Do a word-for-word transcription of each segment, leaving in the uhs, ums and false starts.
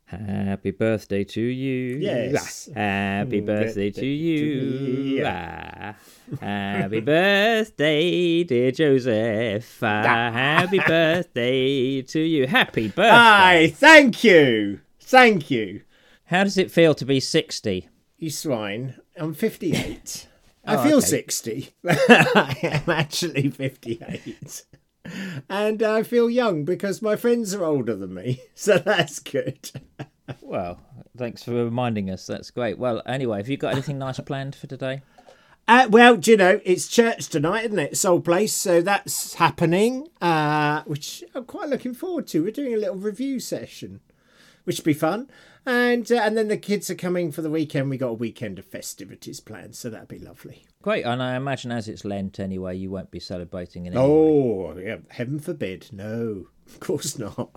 Happy birthday to you. Yes. Happy birthday to you. Ah. Happy birthday, dear Joseph. Ah. Happy birthday to you. Happy birthday. Aye, thank you. Thank you. How does it feel to be sixty? You swine. I'm fifty-eight. I Oh, feel okay. sixty. I am actually fifty-eight. And I feel young because my friends are older than me. So that's good. Well, thanks for reminding us. That's great. Well, anyway, have you got anything nice planned for today? Uh, well, do you know, it's church tonight, isn't it? Soul Place. So that's happening, uh, which I'm quite looking forward to. We're doing a little review session, which will be fun. And uh, and then the kids are coming for the weekend. We got a weekend of festivities planned, so that'd be lovely. Great. And I imagine as it's Lent anyway, you won't be celebrating in any way. Oh, yeah, heaven forbid. No, of course not.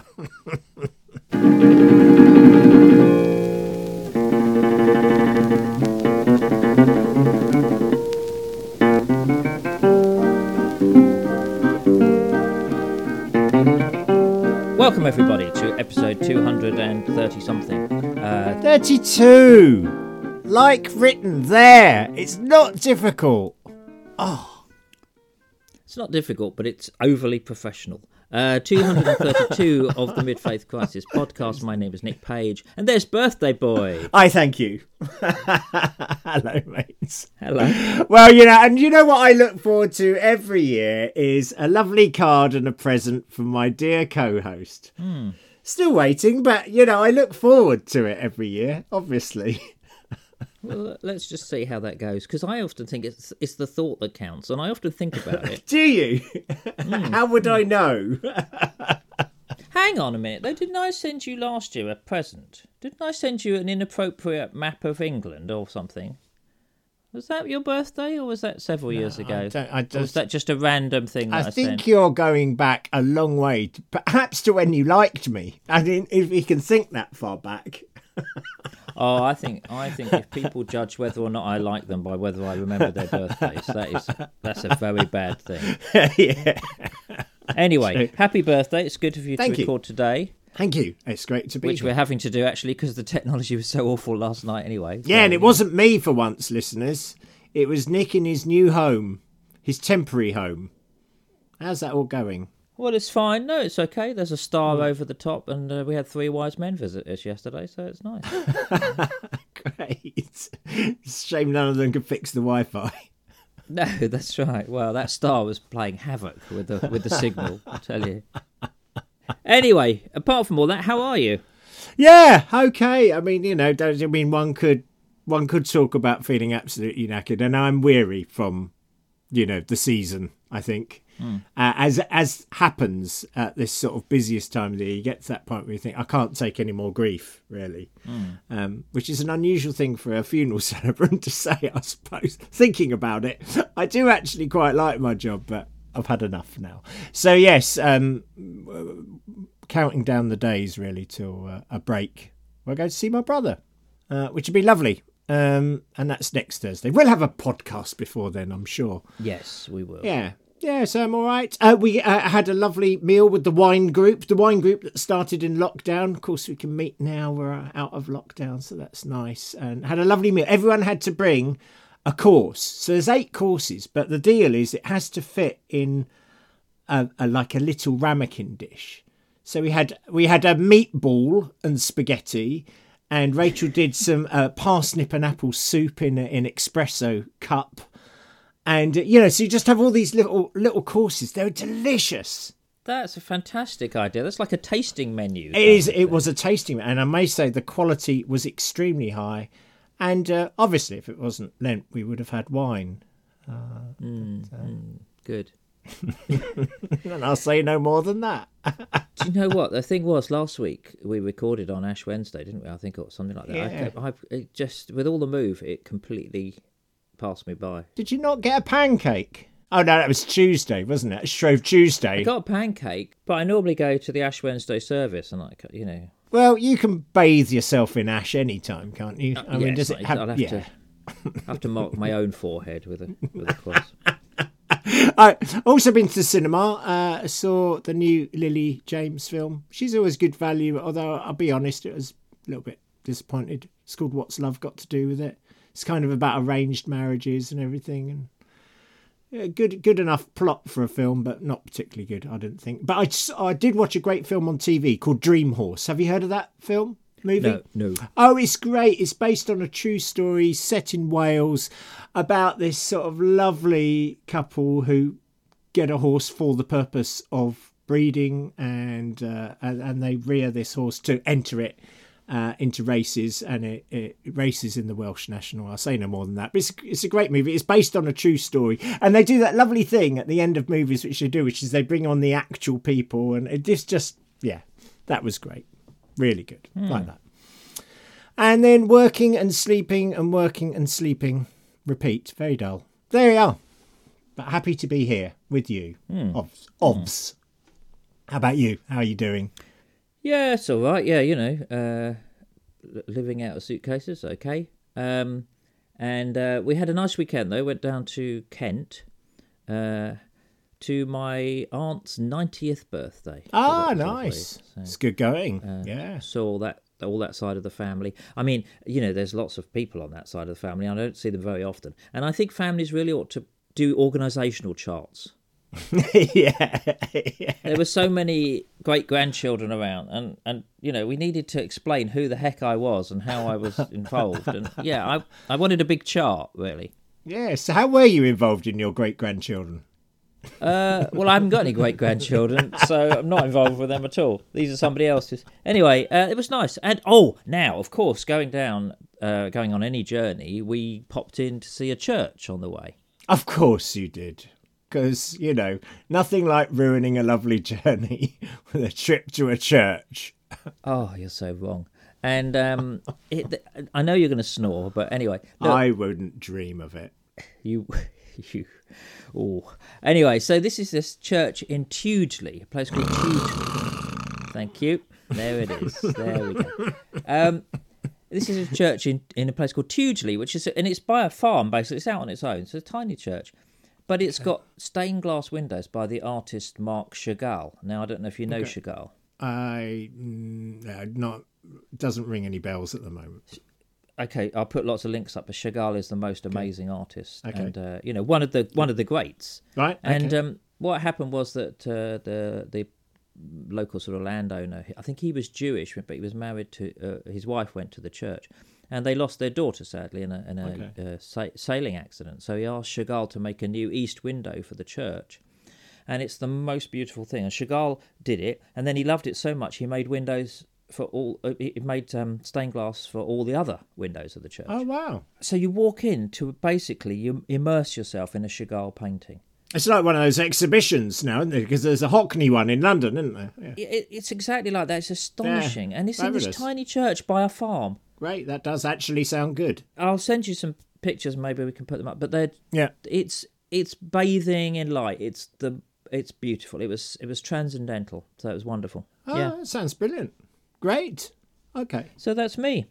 Welcome everybody to episode two hundred thirty something. Uh, thirty-two. Like written there. It's not difficult. Oh. it's not difficult, but it's overly professional. Uh, two hundred thirty-two of the Mid-Faith Crisis podcast. My name is Nick Page, and there's Birthday Boy. I thank you. Hello, mates. Hello. Well, you know, and you know what I look forward to every year is a lovely card and a present from my dear co-host. Hmm. Still waiting, but, you know, I look forward to it every year, obviously. Well, let's just see how that goes, because I often think it's it's the thought that counts, and I often think about it. Do you? Mm. How would I know? Hang on a minute, though. Didn't I send you last year a present? Didn't I send you an inappropriate map of England or something? Was that your birthday, or was that several No, years ago? I don't, I just, or was that just a random thing that I, I think sent? you're going back a long way, to, perhaps to when you liked me. I mean, if you can think that far back. Oh, I think I think if people judge whether or not I like them by whether I remember their birthdays, that is that's a very bad thing. Yeah. Anyway, So- happy birthday! It's good of you Thank to you. record today, Thank you. It's great to be which here. we're having to do actually because the technology was so awful last night. Anyway, Yeah, So, and it wasn't me for once, listeners. It was Nick in his new home, his temporary home. How's that all going? Well, it's fine. No, it's okay. There's a star Mm. over the top, and uh, we had three wise men visit us yesterday, so it's nice. Great. It's a shame none of them could fix the Wi-Fi. No, that's right. Well, that star was playing havoc with the with the signal, I tell you. Anyway, apart from all that, how are you? Yeah, okay. I mean, you know, don't I mean one could one could talk about feeling absolutely knackered, and I'm weary from, you know, the season. I think, mm. uh, as as happens at this sort of busiest time of the year, you get to that point where you think, I can't take any more grief, really, mm. um, which is an unusual thing for a funeral celebrant to say, I suppose. Thinking about it, I do actually quite like my job, but I've had enough now. So yes, um, counting down the days really till uh, a break. We'll go to see my brother, uh, which would be lovely. Um, and that's next Thursday. We'll have a podcast before then, I'm sure. Yes, we will. Yeah. Yeah, so I'm all right. Uh, we uh, had a lovely meal with the wine group, the wine group that started in lockdown. Of course, we can meet now. We're out of lockdown, so that's nice. And had a lovely meal. Everyone had to bring a course. So there's eight courses, but the deal is it has to fit in a, a like a little ramekin dish. So we had we had a meatball and spaghetti, and Rachel did some uh, parsnip and apple soup in an espresso cup. And, uh, you know, so you just have all these little little courses. They're delicious. That's a fantastic idea. That's like a tasting menu. It is. It was a tasting, and I may say the quality was extremely high. And uh, obviously, if it wasn't Lent, we would have had wine. Uh, mm, but, uh... mm, good. And I'll say no more than that. Do you know what? The thing was, last week we recorded on Ash Wednesday, didn't we? I think, or something like that. Yeah. I, I, it just, with all the move, it completely passed me by. Did you not get a pancake? Oh, no, that was Tuesday, wasn't it? Shrove Tuesday. I got a pancake, but I normally go to the Ash Wednesday service, and I, you know. Well, you can bathe yourself in ash any time, can't you? Uh, I mean, yes, does it have? I'll have yeah. to have to mark my own forehead with a with a cross. I've also been to the cinema. Uh, I saw the new Lily James film. She's always good value, although I'll be honest, it was little bit disappointed. It's called What's Love Got to Do with It? It's kind of about arranged marriages and everything, and yeah, good good enough plot for a film, but not particularly good, I don't think. But I, just, I did watch a great film on T V called Dream Horse. Have you heard of that film? Movie? No, no. Oh, it's great. It's based on a true story set in Wales about this sort of lovely couple who get a horse for the purpose of breeding, and uh, and, and they rear this horse to enter it uh, into races, and it, it races in the Welsh National. I'll say no more than that. But it's, it's a great movie. It's based on a true story, and they do that lovely thing at the end of movies, which they do, which is they bring on the actual people, and it just just yeah, that was great. Really good. Mm. Like that. And then working and sleeping and working and sleeping. Repeat. Very dull. There we are. But happy to be here with you. Mm. Obs. Obs. Mm. How about you? How are you doing? Yeah, it's all right. Yeah, you know, uh, living out of suitcases. Okay. Um, and uh, we had a nice weekend, though. Went down to Kent uh, to my aunt's ninetieth birthday. Ah, so nice. So, it's good going. Uh, yeah. Saw all that, all that side of the family. I mean, you know, there's lots of people on that side of the family. I don't see them very often. And I think families really ought to do organisational charts. yeah. yeah. There were so many great grandchildren around, and, and you know, we needed to explain who the heck I was and how I was involved. And yeah, I I wanted a big chart, really. Yeah. So how were you involved in your great grandchildren? Uh, well, I haven't got any great grandchildren, so I'm not involved with them at all. These are somebody else's. Anyway, uh, it was nice. And oh, now of course, going down, uh, going on any journey, we popped in to see a church on the way. Of course you did. Because, you know, nothing like ruining a lovely journey with a trip to a church. Oh, you're so wrong. And um, it, I know you're going to snore, but anyway. Look, I wouldn't dream of it. You, you, oh. Anyway, so this is this church in Tudeley, a place called Tudeley. Thank you. There it is. There we go. Um, this is a church in, in a place called Tudeley, which is, and it's by a farm, basically. It's out on its own. It's a tiny church. But it's got stained glass windows by the artist Marc Chagall. Now, I don't know if you know okay. Chagall. I mm, not doesn't ring any bells at the moment. Okay, I'll put lots of links up. But Chagall is the most amazing okay. artist, okay. and uh, you know, one of the one of the greats. Right. And okay. um, what happened was that uh, the the local sort of landowner, I think he was Jewish, but he was married to uh, his wife went to the church. And they lost their daughter, sadly, in a, in a okay. uh, sa- sailing accident. So he asked Chagall to make a new east window for the church. And it's the most beautiful thing. And Chagall did it, and then he loved it so much he made windows for all. Uh, he made um, stained glass for all the other windows of the church. Oh, wow. So you walk in to basically you immerse yourself in a Chagall painting. It's like one of those exhibitions now, isn't it? Because there's a Hockney one in London, isn't there? Yeah. It, it's exactly like that. It's astonishing. Yeah, and it's fabulous. in this tiny church by a farm. Great, that does actually sound good. I'll send you some pictures. Maybe we can put them up. But they're yeah, it's it's bathing in light. It's the it's beautiful. It was it was transcendental. So it was wonderful. Oh, yeah, that sounds brilliant. Great. Okay. So that's me.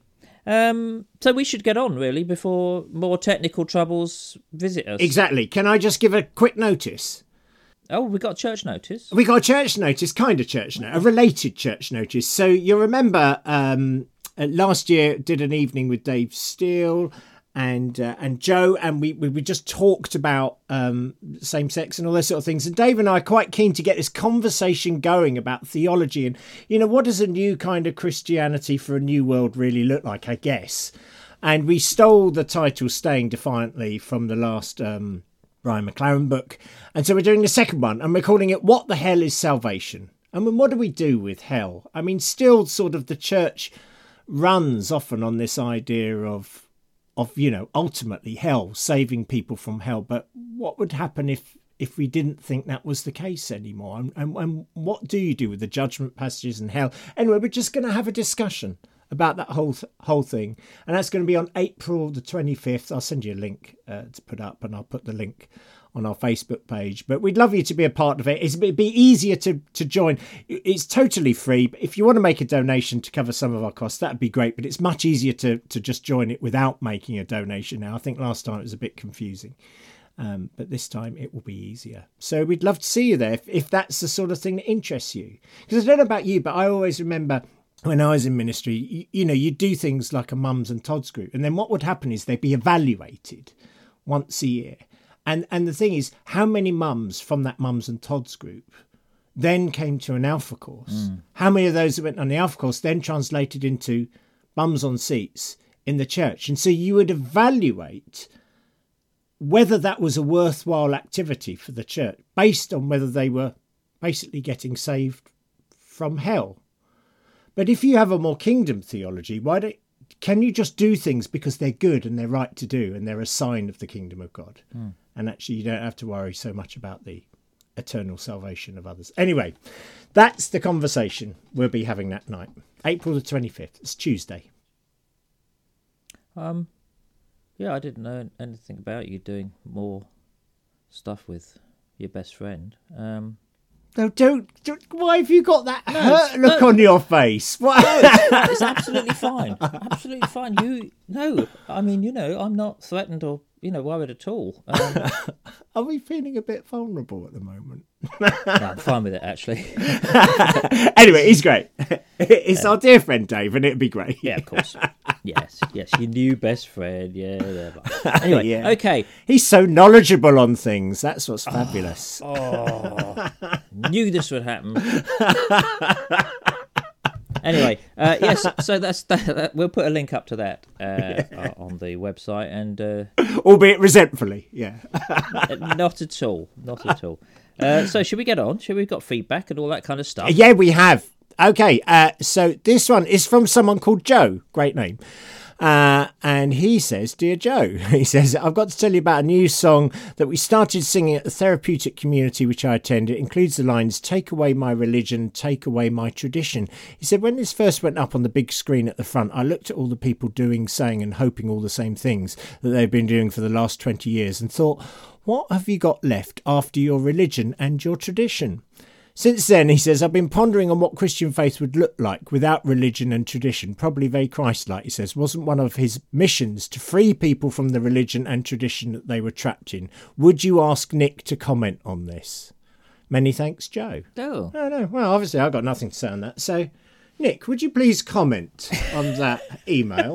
Um, so we should get on really before more technical troubles visit us. Exactly. Can I just give a quick notice? Oh, we got church notice. We got a church notice, kind of church notice, a related church notice. So you remember. Um, Uh, last year did an evening with Dave Steele and uh, and Joe, and we, we we just talked about um, same sex and all those sort of things. And Dave and I are quite keen to get this conversation going about theology and, you know, what does a new kind of Christianity for a new world really look like, I guess. And we stole the title Staying Defiantly from the last um, Brian McLaren book. And so we're doing the second one, and we're calling it What the Hell is Salvation? I mean, what do we do with hell? I mean, still sort of the church runs often on this idea of, of you know, ultimately hell, saving people from hell. But what would happen if, if we didn't think that was the case anymore? And, and, and what do you do with the judgment passages and hell? Anyway, we're just going to have a discussion about that whole whole thing. And that's going to be on April the twenty-fifth. I'll send you a link uh, to put up, and I'll put the link on our Facebook page. But we'd love you to be a part of it. It's, it'd be easier to, to join. It's totally free. But if you want to make a donation to cover some of our costs, that'd be great. But it's much easier to, to just join it without making a donation now. I think last time it was a bit confusing. Um, but this time it will be easier. So we'd love to see you there if, if that's the sort of thing that interests you. Because I don't know about you, but I always remember when I was in ministry, you, you know, you do things like a mums and Tods group. And then what would happen is they'd be evaluated once a year. And and the thing is, how many mums from that mums and Tods group then came to an Alpha course? Mm. How many of those that went on the Alpha course then translated into mums on seats in the church? And so you would evaluate whether that was a worthwhile activity for the church based on whether they were basically getting saved from hell. But if you have a more kingdom theology, why don't can you just do things because they're good and they're right to do and they're a sign of the kingdom of God? Mm. And actually you don't have to worry so much about the eternal salvation of others. Anyway, that's the conversation we'll be having that night. April the twenty-fifth. It's Tuesday. Um, yeah, I didn't know anything about you doing more stuff with your best friend. Um, no, don't, don't. Why have you got that no, hurt look no, on your face? What? No, it's, it's absolutely fine. Absolutely fine. You no, I mean, you know, I'm not threatened or you know worried at all. Um, Are we feeling a bit vulnerable at the moment? No, I'm fine with it, actually. Anyway, he's great. It's yeah. our dear friend Dave, and it'd be great. Yeah, of course. Yes, yes, your new best friend. Yeah. Anyway, yeah. Okay. He's so knowledgeable on things. That's what's fabulous. Oh, oh knew this would happen. Anyway, uh, yes, so that's that, that. We'll put a link up to that uh, yeah. on the website, and uh, albeit resentfully, yeah. Not at all, not at all. Uh, so, should we get on? Should we got feedback and all that kind of stuff? Yeah, we have. Okay, uh, so this one is from someone called Joe. Great name. Uh, and he says, Dear Joe, he says, I've got to tell you about a new song that we started singing at the therapeutic community which I attend. It includes the lines, take away my religion, take away my tradition. He said, when this first went up on the big screen at the front, I looked at all the people doing, saying and hoping all the same things that they've been doing for the last twenty years and thought, what have you got left after your religion and your tradition? Since then, he says, I've been pondering on what Christian faith would look like without religion and tradition. Probably very Christ-like, he says. Wasn't one of his missions to free people from the religion and tradition that they were trapped in? Would you ask Nick to comment on this? Many thanks, Joe. Oh. No, no. Well, obviously, I've got nothing to say on that. So, Nick, would you please comment on that email?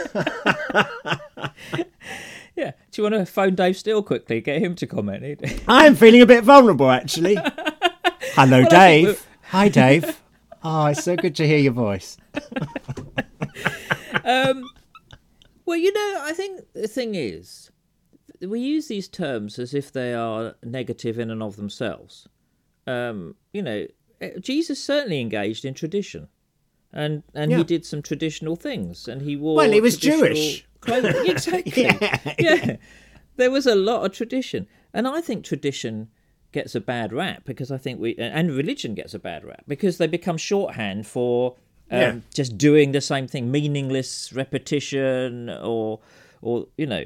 Yeah. Do you want to phone Dave Steele quickly? Get him to comment. I am feeling a bit vulnerable, actually. Hello, well, Dave. Hi, Dave. Oh, it's so good to hear your voice. um, well, you know, I think the thing is, we use these terms as if they are negative in and of themselves. Um, you know, Jesus certainly engaged in tradition, and and yeah. he did some traditional things, and he wore. Well, he was Jewish. Clothing. Exactly. yeah. yeah, there was a lot of tradition, and I think tradition gets a bad rap because I think we and religion gets a bad rap because they become shorthand for um, yeah. just doing the same thing, meaningless repetition, or or you know.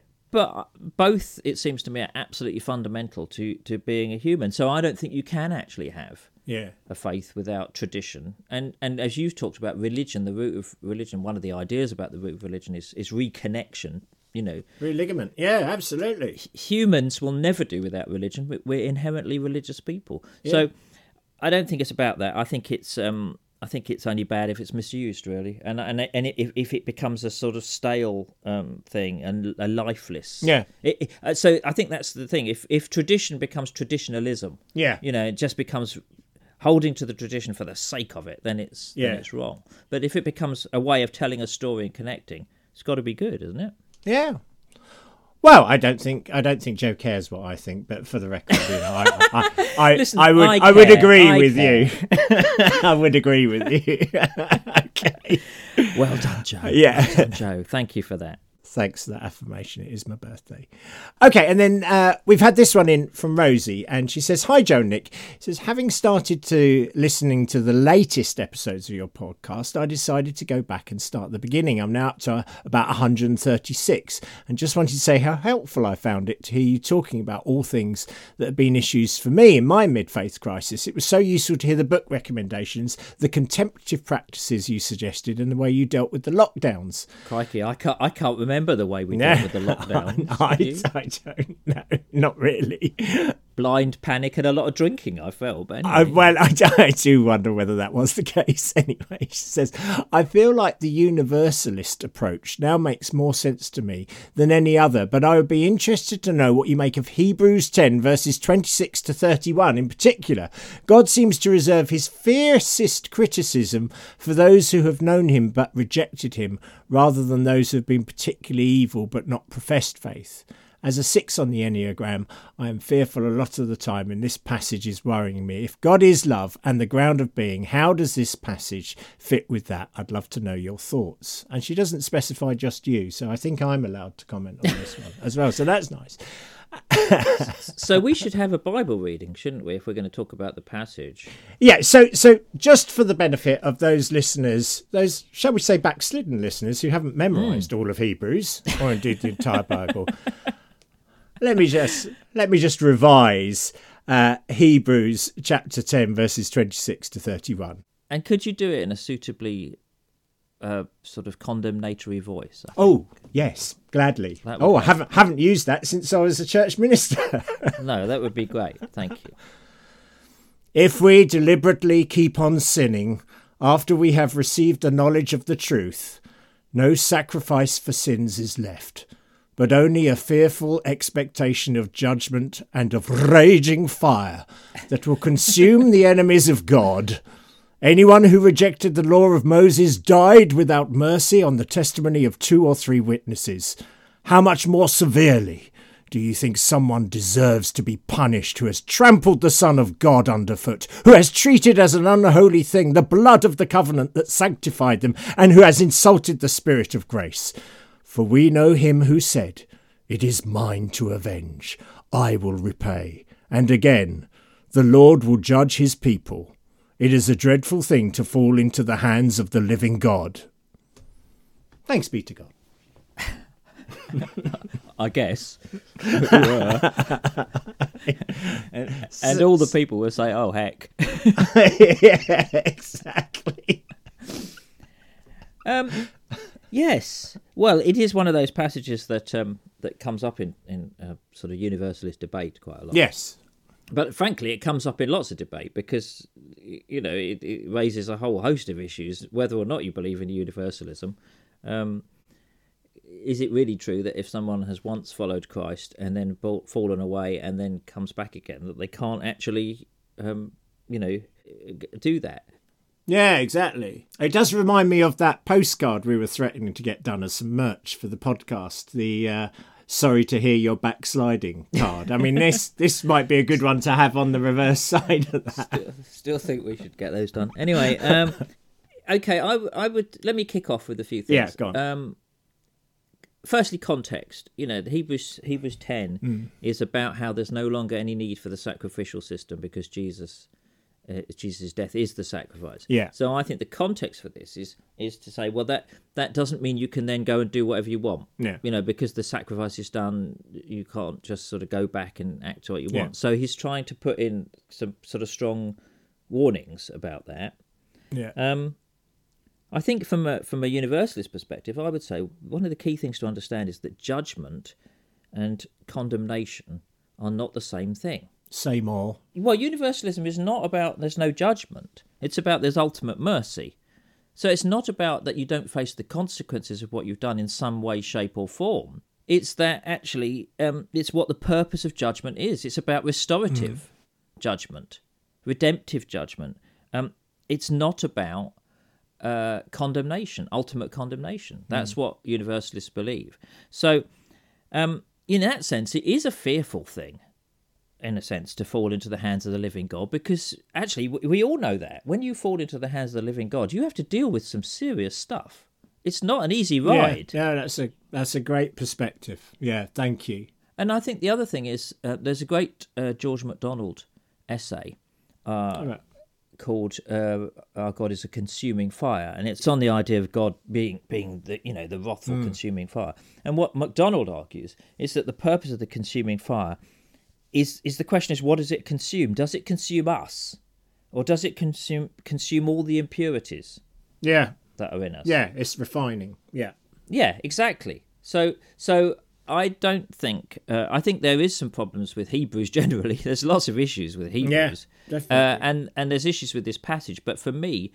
But both, it seems to me, are absolutely fundamental to, to being a human. So I don't think you can actually have yeah. a faith without tradition. And and as you've talked about religion, the root of religion, one of the ideas about the root of religion is, is reconnection. You know, religament. Yeah, absolutely. Humans will never do without religion. We're inherently religious people. Yeah. So I don't think it's about that. I think it's um, I think it's only bad if it's misused, really, and and and if if it becomes a sort of stale um, thing and a lifeless. Yeah. It, it, so I think that's the thing. If if tradition becomes traditionalism, yeah, you know, it just becomes holding to the tradition for the sake of it, then it's yeah. then it's wrong. But if it becomes a way of telling a story and connecting, it's got to be good, isn't it? Yeah. Well, I don't think I don't think Joe cares what I think, but for the record, you know, I I, I, Listen, I would I, I would agree I with care. you. I would agree with you. Okay. Well done, Joe. Yeah. Well done, Joe. Thank you for that. Thanks for that affirmation. It is my birthday. Okay, and then uh, we've had this one in from Rosie, and she says, Hi, Joe and Nick. She says, having started to listening to the latest episodes of your podcast, I decided to go back and start at the beginning. I'm now up to about one hundred thirty-six, and just wanted to say how helpful I found it to hear you talking about all things that have been issues for me in my mid-faith crisis. It was so useful to hear the book recommendations, the contemplative practices you suggested, and the way you dealt with the lockdowns. Crikey, I can't, I can't remember the way we no, dealt with the lockdown. I, I don't know, not really. blind panic and a lot of drinking, I felt. But anyway. I, well, I, I do wonder whether that was the case. Anyway, she says, I feel like the universalist approach now makes more sense to me than any other, but I would be interested to know what you make of Hebrews ten, verses twenty-six to thirty-one. In particular, God seems to reserve his fiercest criticism for those who have known him but rejected him, rather than those who have been particularly evil but not professed faith. As a six on the Enneagram, I am fearful a lot of the time, and this passage is worrying me. If God is love and the ground of being, how does this passage fit with that? I'd love to know your thoughts. And she doesn't specify just you, so I think I'm allowed to comment on this one as well. So that's nice. So we should have a Bible reading, shouldn't we, if we're going to talk about the passage? Yeah, so so just for the benefit of those listeners, those, shall we say, backslidden listeners who haven't memorised mm. all of Hebrews, or indeed the entire Bible, let me just let me just revise uh, Hebrews chapter ten, verses twenty-six to thirty-one. And could you do it in a suitably uh, sort of condemnatory voice? Oh, yes, gladly. Oh, I haven't haven't used that since I was a church minister. No, that would be great. Thank you. If we deliberately keep on sinning after we have received the knowledge of the truth, no sacrifice for sins is left, but only a fearful expectation of judgment and of raging fire that will consume the enemies of God. Anyone who rejected the law of Moses died without mercy on the testimony of two or three witnesses. How much more severely do you think someone deserves to be punished who has trampled the Son of God underfoot, who has treated as an unholy thing the blood of the covenant that sanctified them, and who has insulted the Spirit of grace? For we know him who said, "It is mine to avenge, I will repay." And again, the Lord will judge his people. It is a dreadful thing to fall into the hands of the living God. Thanks be to God. I guess. and, and all the people will say, oh, heck. Yeah, exactly. Um, yes. Well, it is one of those passages that um, that comes up in, in uh, sort of universalist debate quite a lot. Yes. But frankly, it comes up in lots of debate because, you know, it, it raises a whole host of issues, whether or not you believe in universalism. Um, is it really true that if someone has once followed Christ and then fallen away and then comes back again, that they can't actually, um, you know, do that? Yeah, exactly. It does remind me of that postcard we were threatening to get done as some merch for the podcast, the uh, sorry to hear you're backsliding card. I mean, this this might be a good one to have on the reverse side of that. Still, still think we should get those done. Anyway, um, okay, I, I would, let me kick off with a few things. Yeah, go on. Um, firstly, context. You know, the Hebrews, Hebrews ten mm. is about how there's no longer any need for the sacrificial system because Jesus... Uh, Jesus' death is the sacrifice. Yeah. So I think the context for this is is to say, well, that that doesn't mean you can then go and do whatever you want. Yeah. You know, because the sacrifice is done, you can't just sort of go back and act what you yeah. want. So he's trying to put in some sort of strong warnings about that. Yeah. Um, I think from a from a universalist perspective, I would say one of the key things to understand is that judgment and condemnation are not the same thing. Say more. Well, universalism is not about there's no judgment. It's about there's ultimate mercy. So it's not about that you don't face the consequences of what you've done in some way, shape or form. It's that actually um, it's what the purpose of judgment is. It's about restorative mm. judgment, redemptive judgment. Um, it's not about uh, condemnation, ultimate condemnation. That's mm. what universalists believe. So um, in that sense, it is a fearful thing, in a sense, to fall into the hands of the living God, because actually we all know that when you fall into the hands of the living God, you have to deal with some serious stuff. It's not an easy ride. Yeah, yeah that's a that's a great perspective. Yeah, thank you. And I think the other thing is uh, there's a great uh, George MacDonald essay uh, right. called uh, "Our God is a Consuming Fire," and it's on the idea of God being being the you know the wrathful mm. consuming fire. And what MacDonald argues is that the purpose of the consuming fire Is is the question is what does it consume? Does it consume us, or does it consume consume all the impurities? Yeah, that are in us. Yeah, it's refining. Yeah, yeah, exactly. So so I don't think. Uh, I think there is some problems with Hebrews generally. There's lots of issues with Hebrews, yeah, definitely. Uh, and and there's issues with this passage. But for me,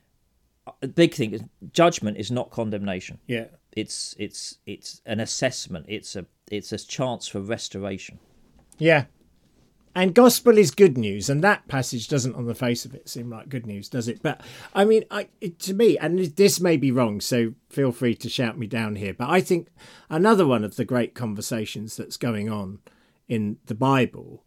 the big thing is judgment is not condemnation. Yeah, it's it's it's an assessment. It's a it's a chance for restoration. Yeah. And gospel is good news, and that passage doesn't, on the face of it, seem like good news, does it? But I mean, I, it, to me, and this may be wrong, so feel free to shout me down here, but I think another one of the great conversations that's going on in the Bible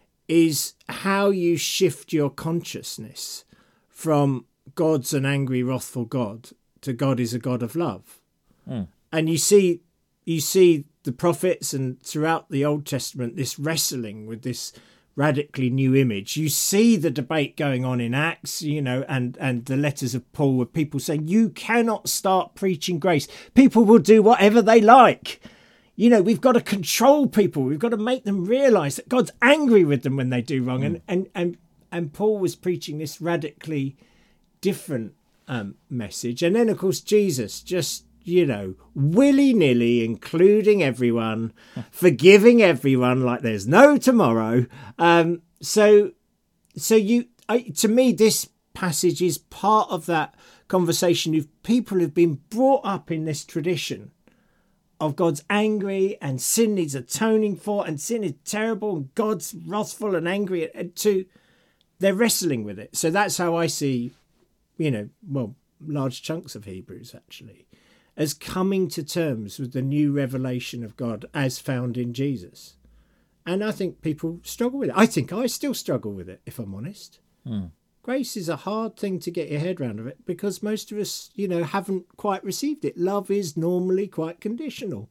is how you shift your consciousness from God's an angry, wrathful God to God is a God of love. Mm. And you see, you see the prophets and throughout the Old Testament, this wrestling with this radically new image. You see the debate going on in Acts, you know, and, and the letters of Paul with people saying, you cannot start preaching grace. People will do whatever they like. You know, we've got to control people. We've got to make them realise that God's angry with them when they do wrong. Mm. And, and, and, and Paul was preaching this radically different um, message. And then, of course, Jesus just, you know, willy-nilly including everyone, forgiving everyone like there's no tomorrow. Um, so, so you, I, to me, this passage is part of that conversation of people who've been brought up in this tradition of God's angry and sin needs atoning for, and sin is terrible and God's wrathful and angry, and to they're wrestling with it. So that's how I see, you know, well, large chunks of Hebrews actually, as coming to terms with the new revelation of God as found in Jesus. And I think people struggle with it. I think I still struggle with it, if I'm honest. Hmm. Grace is a hard thing to get your head around of it because most of us, you know, haven't quite received it. Love is normally quite conditional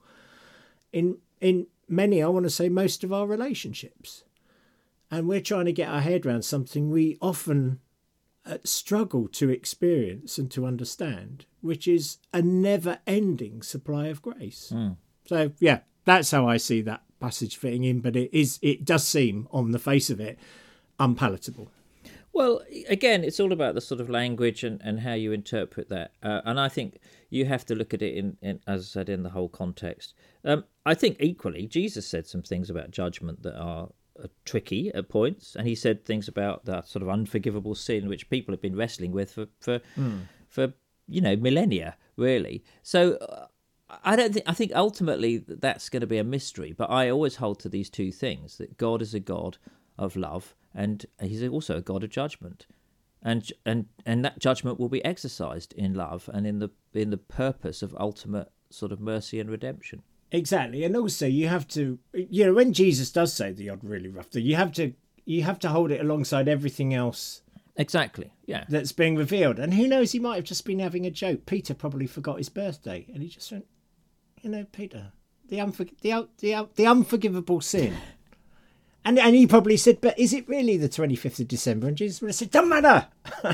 in in many, I want to say most of our relationships. And we're trying to get our head around something we often uh, struggle to experience and to understand, which is a never-ending supply of grace. Mm. So, yeah, that's how I see that passage fitting in, but it is it does seem, on the face of it, unpalatable. Well, again, it's all about the sort of language and, and how you interpret that. Uh, and I think you have to look at it, in, in as I said, in the whole context. Um, I think equally, Jesus said some things about judgment that are uh, tricky at points. And he said things about that sort of unforgivable sin, which people have been wrestling with for, for, mm. for you know, millennia, really. So uh, I don't think, I think ultimately that's going to be a mystery. But I always hold to these two things, that God is a God of love, and he's also a God of judgment, and and and that judgment will be exercised in love and in the in the purpose of ultimate sort of mercy and redemption. Exactly, and also you have to, you know, when Jesus does say the odd really rough thing, you have to you have to hold it alongside everything else. Exactly, yeah. That's being revealed, and who knows? He might have just been having a joke. Peter probably forgot his birthday, and he just went, you know, Peter, the unfor- the the the unforgivable sin. And and he probably said, but is it really the twenty-fifth of December? And Jesus would have said, doesn't matter.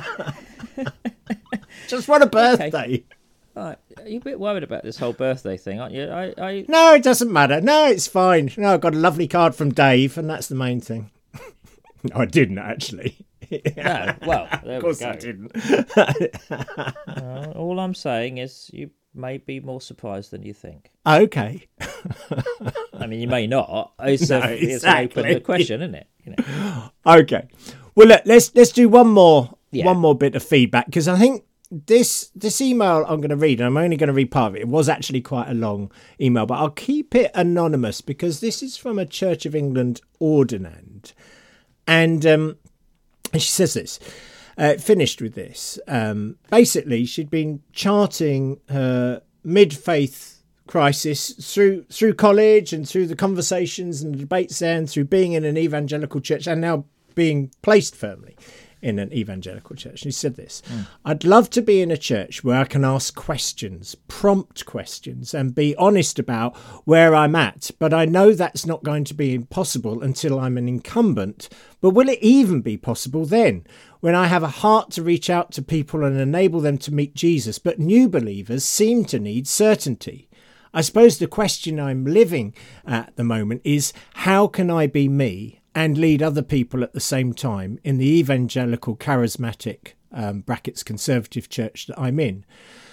Just want a birthday. Okay. Right. You're a bit worried about this whole birthday thing, aren't you? I, I... No, it doesn't matter. No, it's fine. No, I've got a lovely card from Dave, and that's the main thing. No, I didn't, actually. No, well, there of course we go. I didn't. uh, all I'm saying is you may be more surprised than you think. Okay. I mean, you may not. It's, no, a, exactly. it's an open question, isn't it? You know. Okay. Well, look, let's let's do one more yeah. one more bit of feedback, because I think this this email I'm going to read, and I'm only going to read part of it. It was actually quite a long email, but I'll keep it anonymous because this is from a Church of England ordinand, and um, and she says this. Uh, finished with this. Um, basically, she'd been charting her mid-faith crisis through through college and through the conversations and the debates there, and through being in an evangelical church and now being placed firmly in an evangelical church. And she said this, mm. I'd love to be in a church where I can ask questions, prompt questions, and be honest about where I'm at. But I know that's not going to be impossible until I'm an incumbent. But will it even be possible then, when I have a heart to reach out to people and enable them to meet Jesus, but new believers seem to need certainty? I suppose the question I'm living at the moment is, how can I be me and lead other people at the same time in the evangelical charismatic um, brackets conservative church that I'm in?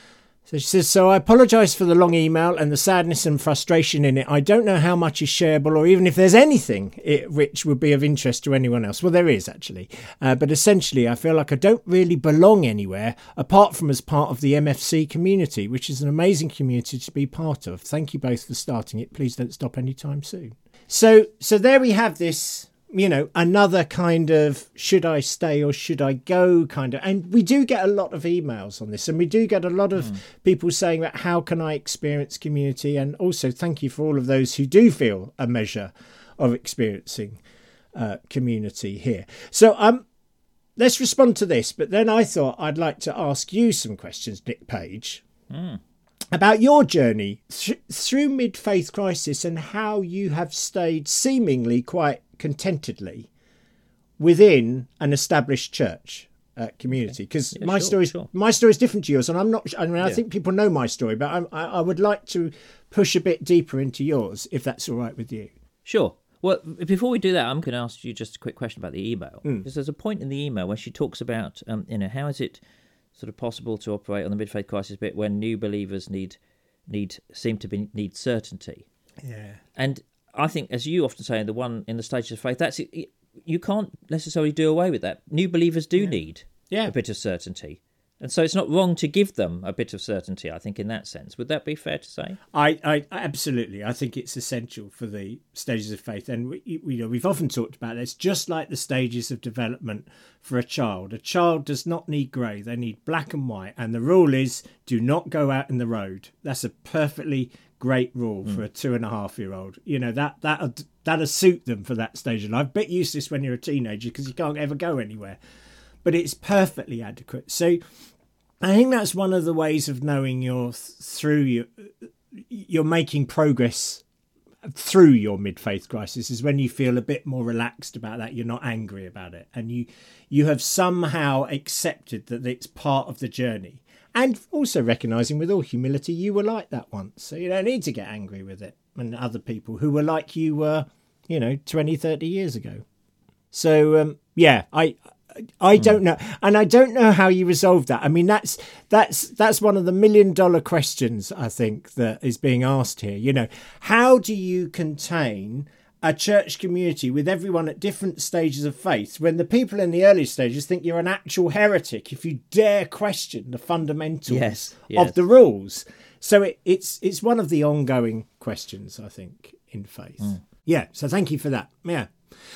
So she says, so I apologise for the long email and the sadness and frustration in it. I don't know how much is shareable or even if there's anything it, which would be of interest to anyone else. Well, there is actually. Uh, but essentially, I feel like I don't really belong anywhere apart from as part of the M F C community, which is an amazing community to be part of. Thank you both for starting it. Please don't stop anytime soon. So, so there we have this, you know, another kind of should I stay or should I go kind of, and we do get a lot of emails on this, and we do get a lot of mm. people saying that how can I experience community, and also thank you for all of those who do feel a measure of experiencing uh, community here. So um, let's respond to this, but then I thought I'd like to ask you some questions, Nick Page. Mm. About your journey th- through mid-faith crisis and how you have stayed seemingly quite contentedly within an established church uh, community. Because okay. yeah, my sure, story, sure. my story is different to yours, and I'm not. I mean, I yeah. think people know my story, but I'm, I, I would like to push a bit deeper into yours, if that's all right with you. Sure. Well, before we do that, I'm going to ask you just a quick question about the email, mm. because there's a point in the email where she talks about, um, you know, how is it sort of possible to operate on the mid-faith crisis bit when new believers need need seem to be need certainty. Yeah. And I think, as you often say, in the one in the stages of faith, that's it, you can't necessarily do away with that. New believers do yeah. need yeah. a bit of certainty. And so it's not wrong to give them a bit of certainty, I think, in that sense. Would that be fair to say? I, I absolutely. I think it's essential for the stages of faith. And we, we, you know, we've often talked about this, just like the stages of development for a child. A child does not need grey. They need black and white. And the rule is do not go out in the road. That's a perfectly great rule mm. for a two and a half year old. You know, that, that'll, that'll suit them for that stage of life. Bit useless when you're a teenager because you can't ever go anywhere. But it's perfectly adequate. So I think that's one of the ways of knowing you're through your, you're making progress through your mid-faith crisis is when you feel a bit more relaxed about that. You're not angry about it, and you you have somehow accepted that it's part of the journey, and also recognizing with all humility you were like that once, so you don't need to get angry with it and other people who were like you were, you know, twenty, thirty years ago. So um, yeah, I. I don't know, and I don't know how you resolve that. I mean, that's that's that's one of the million dollar questions I think that is being asked here. You know, how do you contain a church community with everyone at different stages of faith when the people in the early stages think you're an actual heretic if you dare question the fundamentals yes, yes. of the rules? So it, it's it's one of the ongoing questions I think in faith. Mm. Yeah. So thank you for that. Yeah.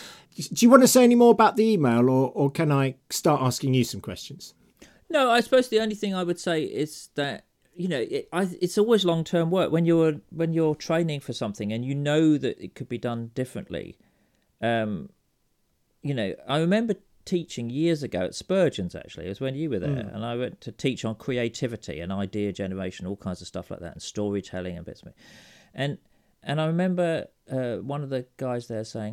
Do you want to say any more about the email, or, or can I start asking you some questions? No, I suppose the only thing I would say is that, you know, it, I, it's always long-term work when you're when you're training for something and you know that it could be done differently. Um, you know, I remember teaching years ago at Spurgeon's, actually. It was when you were there, mm. and I went to teach on creativity and idea generation, all kinds of stuff like that, and storytelling and bits of it. And, and I remember uh, one of the guys there saying,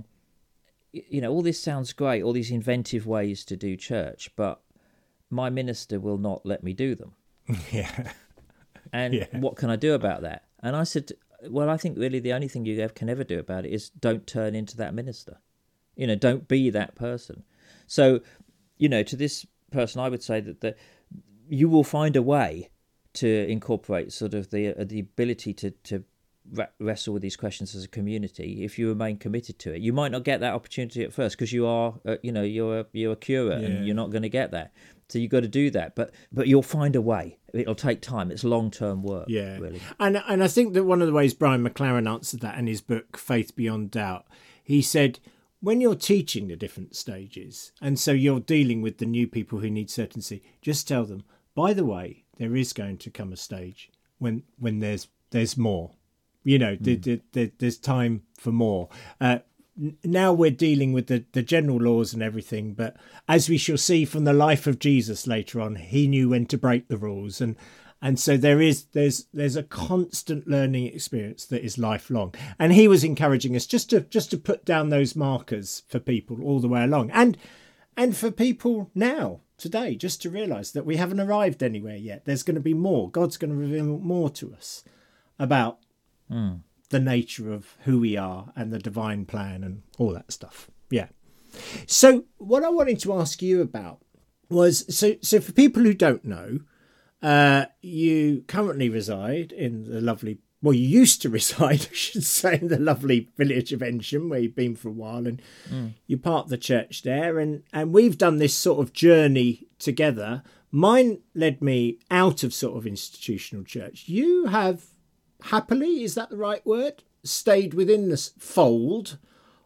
you know, all this sounds great, all these inventive ways to do church, but my minister will not let me do them. Yeah. And yeah. what can I do about that? And I said, well, I think really the only thing you can ever do about it is don't turn into that minister. You know, don't be that person. So, you know, to this person, I would say that the, you will find a way to incorporate sort of the uh, the ability to, to wrestle with these questions as a community if you remain committed to it. You might not get that opportunity at first because you are, uh, you know, you're a, you're a curate yeah. and you're not going to get that. So you've got to do that, but but you'll find a way. It'll take time. It's long-term work, yeah. really. And and I think that one of the ways Brian McLaren answered that in his book, Faith Beyond Doubt, he said, when you're teaching the different stages, and so you're dealing with the new people who need certainty, just tell them, by the way, there is going to come a stage when when there's there's more. You know, mm. the, the, the, there's time for more. Uh, n- now we're dealing with the, the general laws and everything, but as we shall see from the life of Jesus later on, he knew when to break the rules, and and so there is there's there's a constant learning experience that is lifelong. And he was encouraging us just to just to put down those markers for people all the way along, and and for people now today, just to realise that we haven't arrived anywhere yet. There's going to be more. God's going to reveal more to us about Mm. the nature of who we are and the divine plan and all that stuff. Yeah. So what I wanted to ask you about was, so so for people who don't know, Uh, you currently reside in the lovely, well, you used to reside, I should say, in the lovely village of Ensham, where you've been for a while, and mm. you part the church there, and, and we've done this sort of journey together. Mine led me out of sort of institutional church. You have happily, is that the right word, stayed within the fold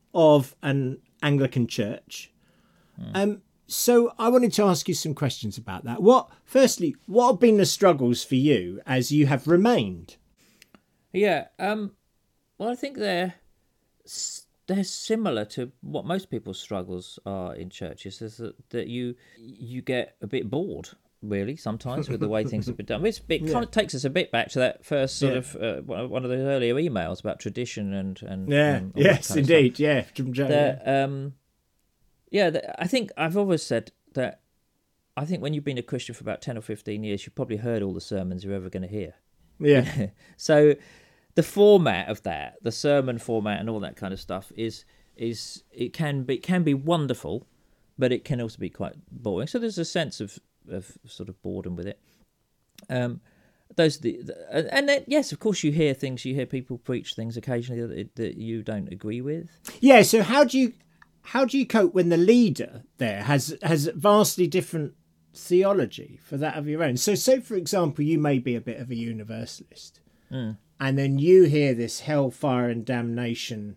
of an Anglican church. Mm. Um. So I wanted to ask you some questions about that. What, firstly, what have been the struggles for you as you have remained? Yeah, um, well, I think they're they're similar to what most people's struggles are in churches. Is that, that you you get a bit bored, really, sometimes with the way things have been done. It's, it yeah. kind of takes us a bit back to that first sort yeah. of uh, one of the earlier emails about tradition and and yeah, and yes, indeed, yeah, from Joe. The, yeah. Um, Yeah, I think I've always said that I think when you've been a Christian for about ten or fifteen years, you've probably heard all the sermons you're ever going to hear. Yeah. So the format of that, the sermon format and all that kind of stuff is is it can be can be wonderful, but it can also be quite boring. So there's a sense of, of sort of boredom with it. Um, those the, the and then, yes, of course you hear things, you hear people preach things occasionally that, that you don't agree with. Yeah, so how do you How do you cope when the leader there has has vastly different theology for that of your own? So, say, for example, you may be a bit of a universalist, mm. and then you hear this hellfire and damnation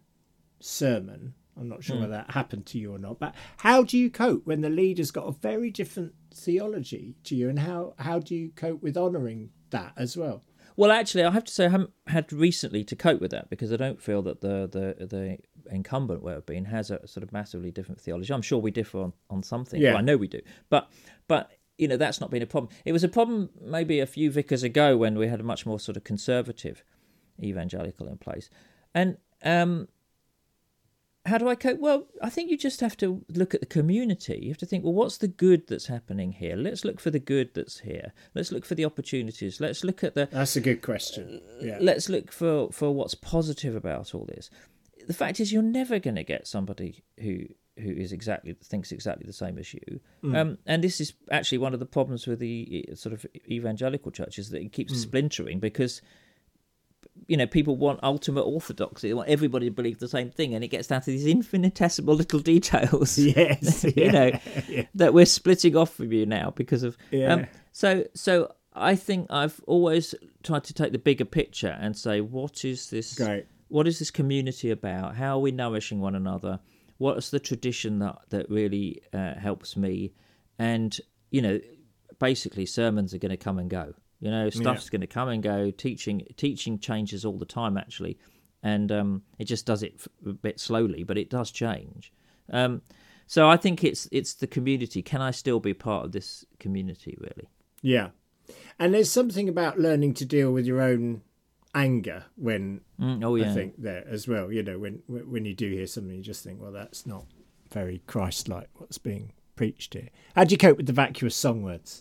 sermon. I'm not sure mm. whether that happened to you or not, but how do you cope when the leader's got a very different theology to you, and how, how do you cope with honouring that as well? Well, actually, I have to say I haven't had recently to cope with that because I don't feel that the the, the incumbent way of being has a sort of massively different theology. I'm sure we differ on, on something. Yeah. Well, I know we do. But, but you know, that's not been a problem. It was a problem maybe a few vicars ago when we had a much more sort of conservative evangelical in place. And um, how do I cope? Well, I think you just have to look at the community. You have to think, well, what's the good that's happening here? Let's look for the good that's here. Let's look for the opportunities. Let's look at the... That's a good question. Yeah. Let's look for, for what's positive about all this. The fact is, you're never going to get somebody who who is exactly thinks exactly the same as you. Mm. Um, and this is actually one of the problems with the sort of evangelical churches, that it keeps mm. splintering because... You know, people want ultimate orthodoxy. They want everybody to believe the same thing, and it gets down to these infinitesimal little details. Yes, you yeah, know yeah. that we're splitting off from you now because of. Yeah. Um, so, so I think I've always tried to take the bigger picture and say, what is this? Great. What is this community about? How are we nourishing one another? What's the tradition that that really uh, helps me? And you know, basically, sermons are going to come and go. You know, stuff's yeah. going to come and go. Teaching teaching changes all the time, actually. And um, it just does it a bit slowly, but it does change. Um, so I think it's it's the community. Can I still be part of this community, really? Yeah. And there's something about learning to deal with your own anger when, mm, oh, yeah. I think, there as well. You know, when when you do hear something, you just think, well, that's not very Christ-like, what's being preached here. How do you cope with the vacuous song words?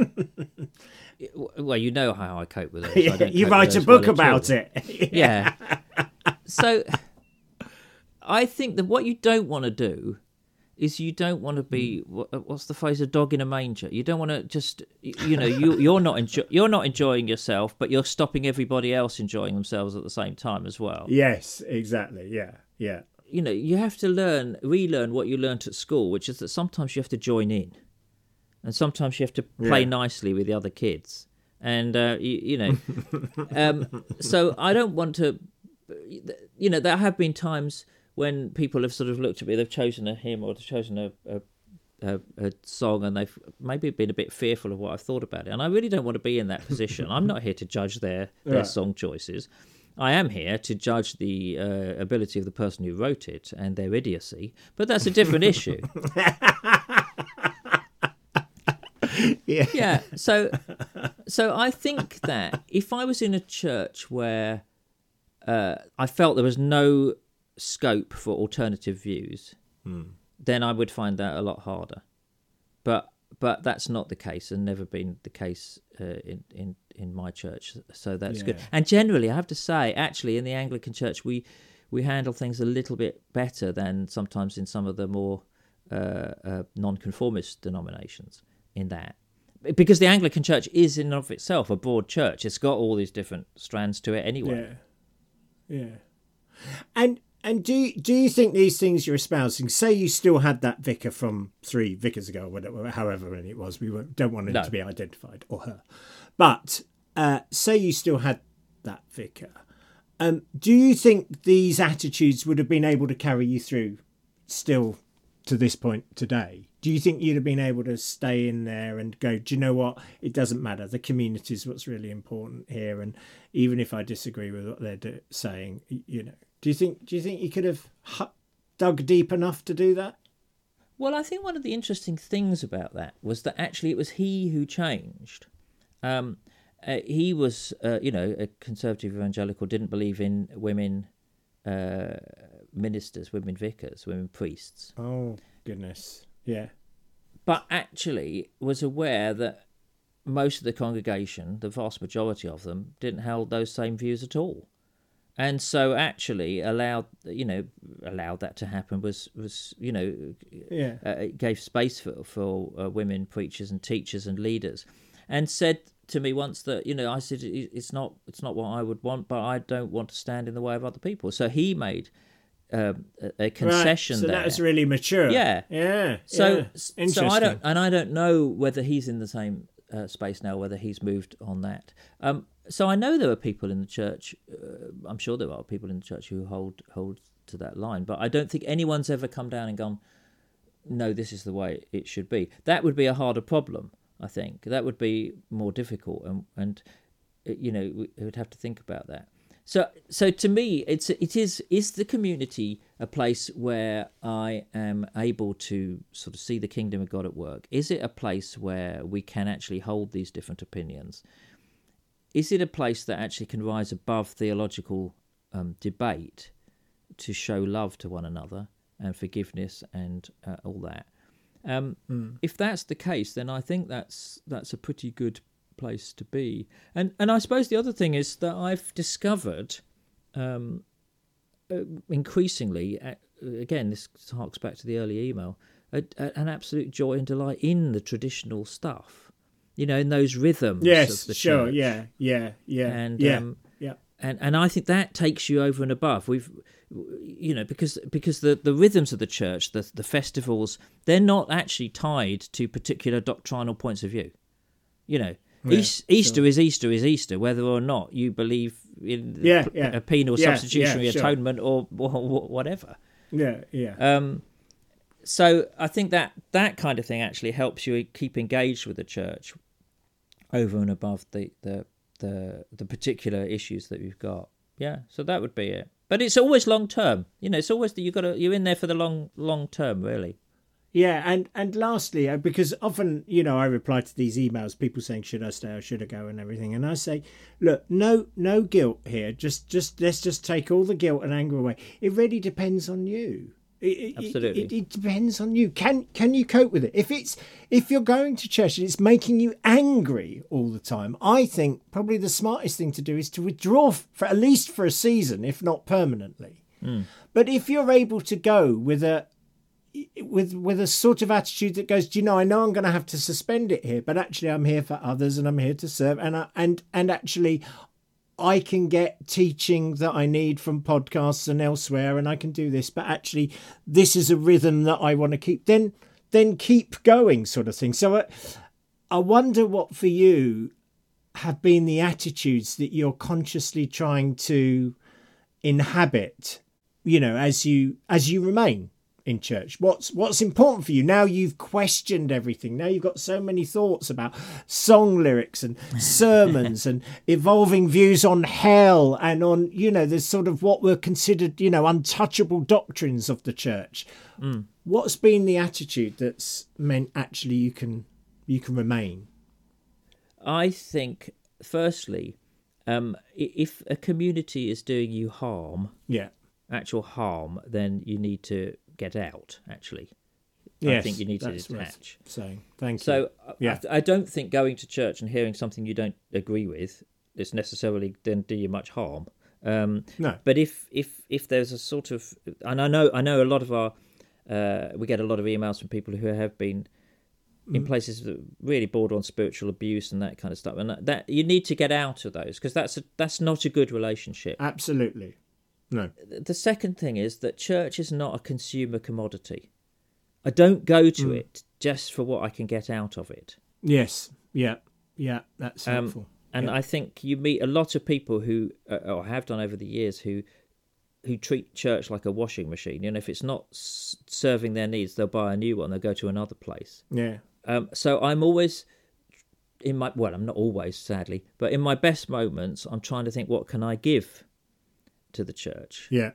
Well, you know how I cope with it. So yeah, you write a book well about it. Yeah. So I think that what you don't want to do is you don't want to be, what's the phrase, a dog in a manger. You don't want to just, you know, you, you're not enjoy, you're not enjoying yourself, but you're stopping everybody else enjoying themselves at the same time as well. Yes, exactly. Yeah, yeah. You know, you have to learn, relearn what you learnt at school, which is that sometimes you have to join in. And sometimes you have to play yeah. nicely with the other kids. And, uh, you, you know, um, so I don't want to, you know, there have been times when people have sort of looked at me, they've chosen a hymn or they've chosen a, a, a, a song, and they've maybe been a bit fearful of what I've thought about it. And I really don't want to be in that position. I'm not here to judge their, their yeah. song choices. I am here to judge the uh, ability of the person who wrote it and their idiocy, but that's a different issue. Yeah. Yeah. So, so I think that if I was in a church where uh, I felt there was no scope for alternative views, hmm. then I would find that a lot harder. But but that's not the case, and never been the case uh, in in in my church. So that's yeah. good. And generally, I have to say, actually, in the Anglican Church, we we handle things a little bit better than sometimes in some of the more uh, uh, non-conformist denominations. In that, because the Anglican Church is in and of itself a broad church. It's got all these different strands to it anyway. Yeah, yeah. And and do you, do you think these things you're espousing? Say you still had that vicar from three vicars ago, or whatever, however many it was. We don't want him No. to be identified or her. But uh, say you still had that vicar. Um, do you think these attitudes would have been able to carry you through still to this point today? Do you think you'd have been able to stay in there and go, do you know what? It doesn't matter. The community is what's really important here. And even if I disagree with what they're do- saying, you know, do you think do you think you could have hu- dug deep enough to do that? Well, I think one of the interesting things about that was that actually it was he who changed. Um, uh, he was, uh, you know, a conservative evangelical, didn't believe in women uh, ministers, women vicars, women priests. Oh, goodness. Yeah. But actually was aware that most of the congregation, the vast majority of them, didn't hold those same views at all. And so actually allowed, you know, allowed that to happen was, was you know, Yeah. uh, it gave space for, for uh, women preachers and teachers and leaders, and said to me once that, you know, I said, it's not, it's not what I would want, but I don't want to stand in the way of other people. So he made um, a, a concession right. So there. that was really mature. Yeah. Yeah. So, yeah. Interesting. so I don't, and I don't know whether he's in the same uh, space now, whether he's moved on that. Um, so I know there are people in the church. Uh, I'm sure there are people in the church who hold hold to that line, but I don't think anyone's ever come down and gone, no, this is the way it should be. That would be a harder problem, I think. That would be more difficult, and and you know we would have to think about that. So, so to me, it's it is is the community a place where I am able to sort of see the kingdom of God at work? Is it a place where we can actually hold these different opinions? Is it a place that actually can rise above theological um, debate to show love to one another and forgiveness and uh, all that? Um, mm. If that's the case, then I think that's that's a pretty good place to be. And and I suppose the other thing is that I've discovered um, uh, increasingly, uh, again, this harks back to the early email, a, a, an absolute joy and delight in the traditional stuff, you know, in those rhythms yes, of the sure, church. yeah, yeah, yeah, and yeah, um, yeah. And and I think that takes you over and above. We've, you know, because because the, the rhythms of the church, the the festivals, they're not actually tied to particular doctrinal points of view. You know, yeah, East, Easter sure. is Easter is Easter, whether or not you believe in yeah, yeah. a penal yeah, substitutionary yeah, sure. atonement or, or whatever. Yeah, yeah. Um, so I think that that kind of thing actually helps you keep engaged with the church over and above the the. the the particular issues that we've got. Yeah, so that would be it. But it's always long term. You know, it's always that you got to you're in there for the long long term, really. Yeah, and and lastly, because often, you know, I reply to these emails, people saying, should I stay or should I go and everything, and I say, look, no no guilt here. Just just let's just take all the guilt and anger away. It really depends on you. It, Absolutely, it, it, it depends on you. Can can you cope with it? If it's if you're going to church and it's making you angry all the time, I think probably the smartest thing to do is to withdraw for at least for a season, if not permanently. Mm. But if you're able to go with a with with a sort of attitude that goes, do you know, I know I'm going to have to suspend it here, but actually I'm here for others and I'm here to serve, and I, and and actually I can get teaching that I need from podcasts and elsewhere, and I can do this, but actually this is a rhythm that I want to keep, then then keep going, sort of thing. So I, I wonder what for you have been the attitudes that you're consciously trying to inhabit, you know, as you as you remain in church. What's what's important for you now? You've questioned everything. Now you've got so many thoughts about song lyrics and sermons and evolving views on hell and on, you know, there's sort of what were considered, you know, untouchable doctrines of the church. Mm. What's been the attitude that's meant actually you can you can remain? I think, firstly, um, if a community is doing you harm, yeah, actual harm, then you need to get out, actually. Yes, I think you need to that's detach. So, thank you. So yeah. I, I don't think going to church and hearing something you don't agree with is necessarily then do you much harm. Um, no. But if, if if there's a sort of, and I know I know a lot of our, uh, we get a lot of emails from people who have been in places that really border on spiritual abuse and that kind of stuff. And that, that you need to get out of those, because that's a, that's not a good relationship. Absolutely. No. The second thing is that church is not a consumer commodity. I don't go to mm. it just for what I can get out of it. Yes. Yeah. Yeah. That's helpful. Um, and yeah. I think you meet a lot of people who, uh, or have done over the years, who who treat church like a washing machine. You know, if it's not s- serving their needs, they'll buy a new one. They'll go to another place. Yeah. Um, so I'm always in my well, I'm not always, sadly, but in my best moments, I'm trying to think, what can I give to the church? Yeah.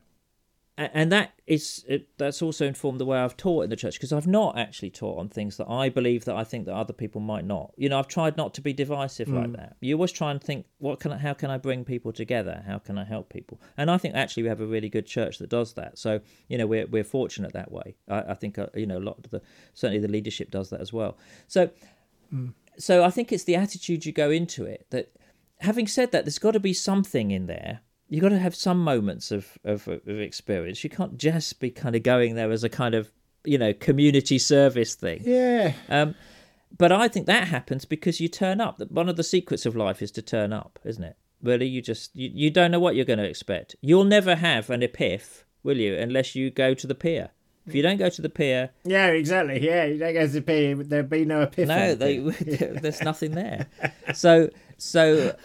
And that is it, that's also informed the way I've taught in the church, because I've not actually taught on things that I believe that I think that other people might not. You know, I've tried not to be divisive mm. like that. You always try and think, what can I, how can I bring people together? How can I help people? And I think actually we have a really good church that does that. So, you know, we're we're fortunate that way. I, I think uh, you know a lot of the certainly the leadership does that as well. So, mm. so I think it's the attitude you go into it. That having said that, there's got to be something in there. You've got to have some moments of, of, of experience. You can't just be kind of going there as a kind of, you know, community service thing. Yeah. Um, but I think that happens because you turn up. One of the secrets of life is to turn up, isn't it? Really, you just, you, you don't know what you're going to expect. You'll never have an epiph, will you, unless you go to the pier. If you don't go to the pier... Yeah, exactly. Yeah, you don't go to the pier, there'll be no epiphany. No, they, there's nothing there. So, so...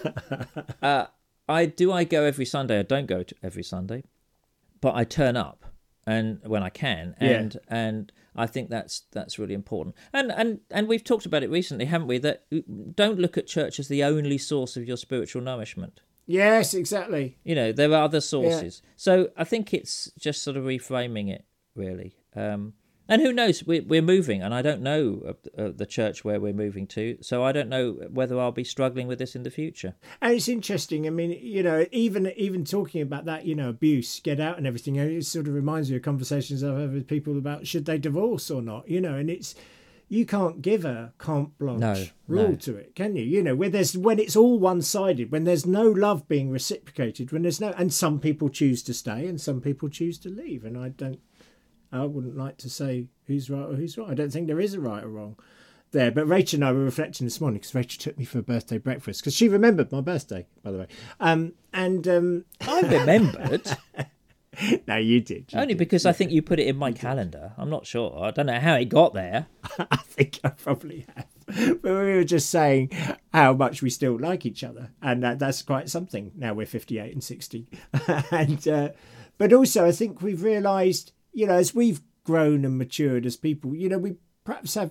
Uh, I do I go every Sunday? I don't go to every Sunday, but I turn up and when I can, and yeah. and I think that's that's really important. And and and we've talked about it recently, haven't we? That don't look at church as the only source of your spiritual nourishment. Yes, exactly. You know, there are other sources. Yeah. So I think it's just sort of reframing it, really. Um, And who knows, we're, we're moving, and I don't know uh, the church where we're moving to, so I don't know whether I'll be struggling with this in the future. And it's interesting, I mean, you know, even even talking about that, you know, abuse, get out and everything, it sort of reminds me of conversations I've had with people about should they divorce or not, you know, and it's, you can't give a carte blanche no, rule no. to it, can you? You know, where there's when it's all one-sided, when there's no love being reciprocated, when there's no, and some people choose to stay and some people choose to leave, and I don't, I wouldn't like to say who's right or who's wrong. I don't think there is a right or wrong there. But Rachel and I were reflecting this morning because Rachel took me for a birthday breakfast because she remembered my birthday, by the way. Um, and um... I remembered. No, you did. You Only did. because I think you put it in my you calendar. Did. I'm not sure. I don't know how it got there. I think I probably have. But we were just saying how much we still like each other. And that, that's quite something. Now we're fifty-eight and sixty. and uh, But also I think we've realised, you know, as we've grown and matured as people, you know, we perhaps have,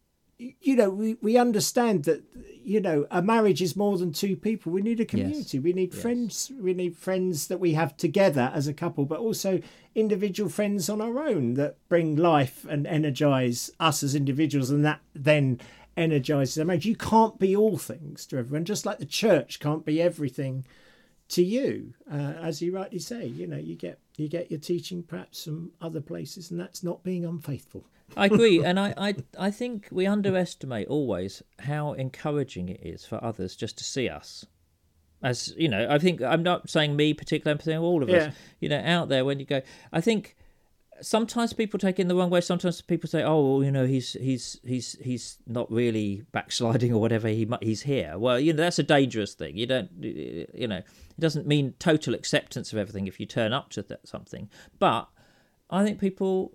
you know, we, we understand that, you know, a marriage is more than two people. We need a community. Yes. We need yes. friends. We need friends that we have together as a couple, but also individual friends on our own that bring life and energise us as individuals, and that then energises our marriage. You can't be all things to everyone, just like the church can't be everything to you, uh, as you rightly say. You know, you get you get your teaching perhaps from other places, and that's not being unfaithful. I agree, and I, I I think we underestimate always how encouraging it is for others just to see us. As you know, I think I'm not saying me particularly, I'm saying all of us. Yeah. You know, out there when you go, I think sometimes people take it in the wrong way. Sometimes people say, "Oh, well, you know, he's he's he's he's not really backsliding or whatever. He he's here." Well, you know, that's a dangerous thing. You don't, you know, it doesn't mean total acceptance of everything if you turn up to that, something. But I think people,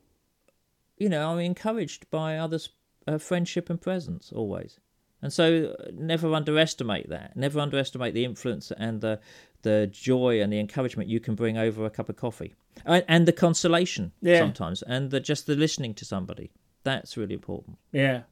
you know, are encouraged by others' uh, friendship and presence always. And so never underestimate that. Never underestimate the influence and the the joy and the encouragement you can bring over a cup of coffee. And, and the consolation yeah. sometimes. And the, just the listening to somebody. That's really important. Yeah.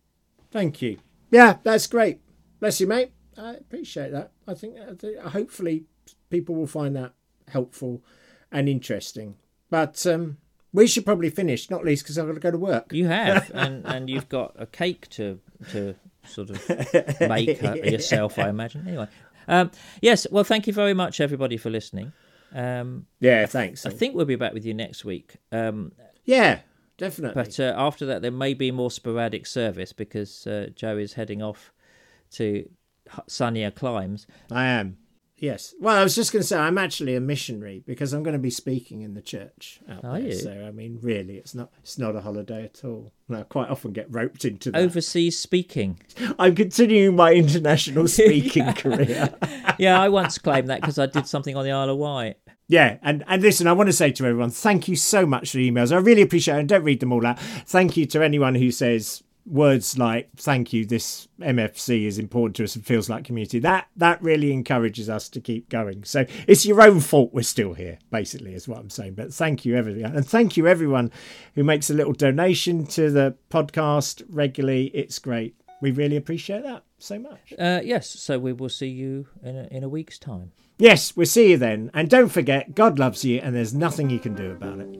Thank you. Yeah, that's great. Bless you, mate. I appreciate that. I think uh, hopefully people will find that helpful and interesting. But um, we should probably finish, not least because I've got to go to work. You have. and, and you've got a cake to... to sort of make yourself, I imagine. Anyway, um, yes, well, thank you very much, everybody, for listening. Um, yeah, thanks. I think we'll be back with you next week. Um, yeah, definitely. But uh, after that, there may be more sporadic service because uh, Joe is heading off to sunnier climes. I am. Yes. Well, I was just going to say I'm actually a missionary because I'm going to be speaking in the church out Are there. you? So I mean, really, it's not it's not a holiday at all. And I quite often get roped into that. Overseas speaking. I'm continuing my international speaking career. Yeah, I once claimed that because I did something on the Isle of Wight. Yeah, and, and listen, I want to say to everyone, thank you so much for the emails. I really appreciate it. And don't read them all out. Thank you to anyone who says words like, thank you, this M F C is important to us and feels like community. That that really encourages us to keep going. So it's your own fault we're still here, basically, is what I'm saying. But thank you, everyone. And thank you, everyone who makes a little donation to the podcast regularly. It's great. We really appreciate that so much. Uh, yes, so we will see you in a, in a week's time. Yes, we'll see you then. And don't forget, God loves you and there's nothing you can do about it.